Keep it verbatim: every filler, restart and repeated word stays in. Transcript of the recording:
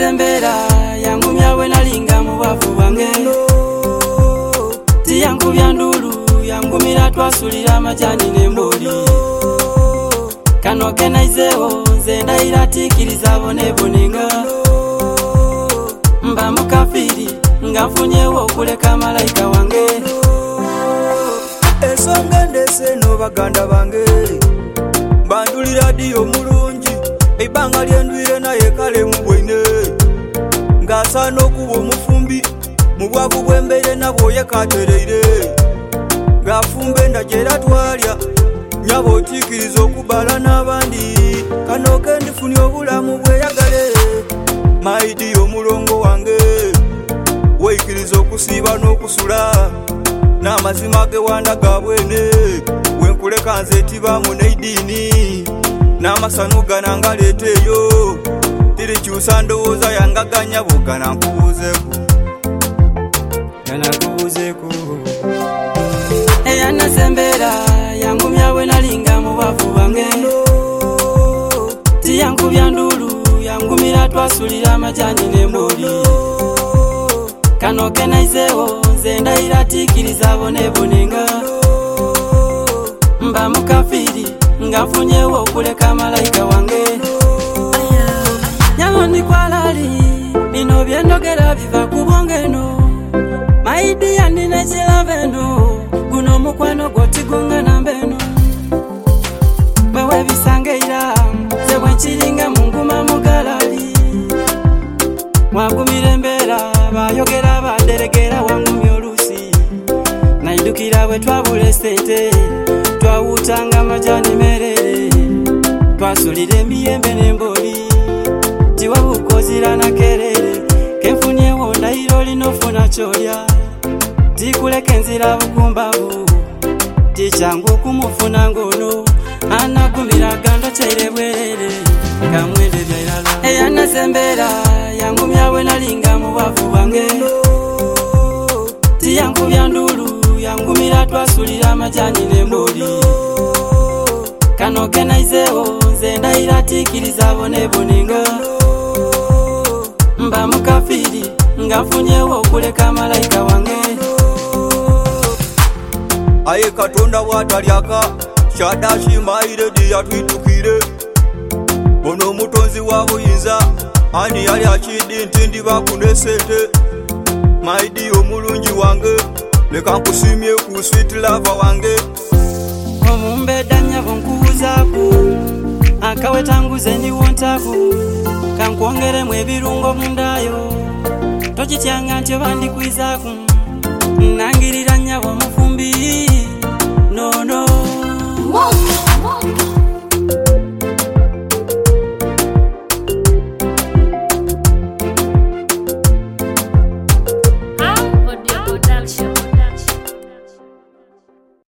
Yanasembera yangumya we nalinga mu bwavu bwange tiyankubya ndulu yangumira twasulira amajani n'emboli kano kenaizeewo nze ndayira tikiriza bonebonenga mba mukafiri nga nfunyewo okuleka malayika wange ensonga ndese no baganda bange bandulira diyo mulungi ebbanga lyendwire naye kale mubwine ng'asaana okuba omufumbi mu bwavu bw'embeire nabwo yekatereire ng'afumba endagye era twalya nyaba otiikiriza okubala n'abandi kano ke ndifunye obulamu bweyagale maidi omulongo wange weikiriza okusiiba n'okusula n'amazima ge wanda ga bwene wenkuleka nze tibaamu n'eidiini n'amasano gana ngaleeteeyo tirikyusa ndowooza yangaganya bwogana nkubuuzeeku gana nkubuuzeeku Yanasembera yangumya we nalinga mu bwavu bwange tiyankubya ndulu yangumira twasulira amajani n'emboli kano kenaizeewo nze ndayira tikiriza bonebonenga mba mukafiri nga nfunyewo okuleka malayika wange nyabo ndikwalali bino byendogera biva ku bwongeno maidi yandine kilaveno guno mukwano gwotigunga nambeno bwewe bisangeira ze bwenkiringa munguma mugalali wagumira embeera bayogera baderegera wangumya olusi naidukira bwe twabula esente twawutanga amajani merere twasulira emiyembe n'emboli tiwabukozira nakerere kenfunyewo ndayira olinofuna kyolya tikuleka enzira bukumbavu ticyangu okumufuna ngono anagumira ganda kyaire bwerere kamwende byairala Yanasembera yangumya we nalinga mu bwavu bwange tiyankubya ndulu yangumira twasulira amajani n'emboli kano kenaizeewo nze ndayira tikiriza bonebonenga mba mukafiri nga nfunyewo okuleka malayika wange aye katonda bw'atalyaka kyadashimaire diyatwitukire ono omutonzi wa buyinza ani yali akidi nti ndi bakunesente maidi omulungi wange leka nkusimye ku sweet lava wange omumbedanya bonkubuzaku akawetanguze niwontaku kankwongeremu ebirungo mundayo tokityanga nti obandikwizaku nangirira nnyabo omufumbi nono